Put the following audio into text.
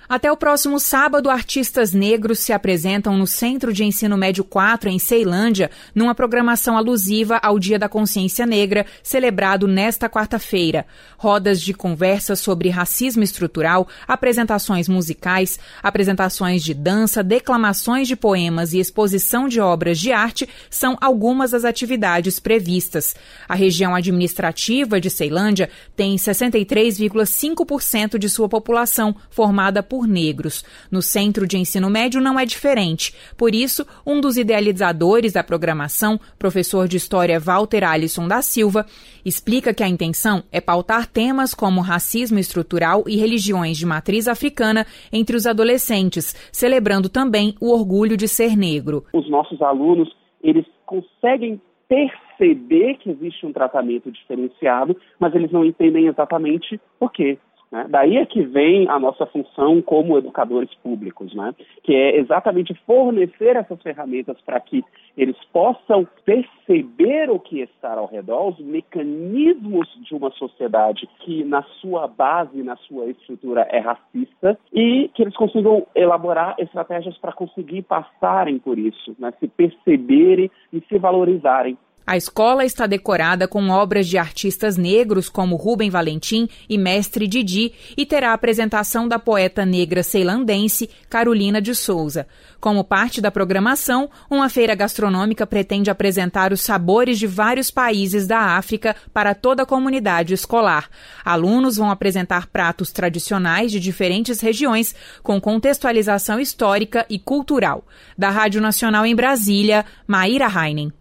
Até o próximo sábado, artistas negros se apresentam no Centro de Ensino Médio 4, em Ceilândia, numa programação alusiva ao Dia da Consciência Negra, celebrado nesta quarta-feira. Rodas de conversa sobre racismo estrutural, apresentações musicais, apresentações de dança, declamações de poemas e exposição de obras de arte são algumas das atividades previstas. A região administrativa de Ceilândia tem 63,5% de sua população formada por negros. No Centro de Ensino Médio não é diferente. Por isso, um dos idealizadores da programação, professor de História Walter Alisson da Silva, explica que a intenção é pautar temas como racismo estrutural e religiões de matriz africana entre os adolescentes, celebrando também o orgulho de ser negro. Os nossos alunos, eles conseguem perceber que existe um tratamento diferenciado, mas eles não entendem exatamente por quê. Daí é que vem a nossa função como educadores públicos, que é exatamente fornecer essas ferramentas para que eles possam perceber o que está ao redor, os mecanismos de uma sociedade que na sua base, na sua estrutura é racista, e que eles consigam elaborar estratégias para conseguir passarem por isso, se perceberem e se valorizarem. A escola está decorada com obras de artistas negros como Rubem Valentim e Mestre Didi e terá a apresentação da poeta negra ceilandense Carolina de Souza. Como parte da programação, uma feira gastronômica pretende apresentar os sabores de vários países da África para toda a comunidade escolar. Alunos vão apresentar pratos tradicionais de diferentes regiões com contextualização histórica e cultural. Da Rádio Nacional em Brasília, Maíra Heinen.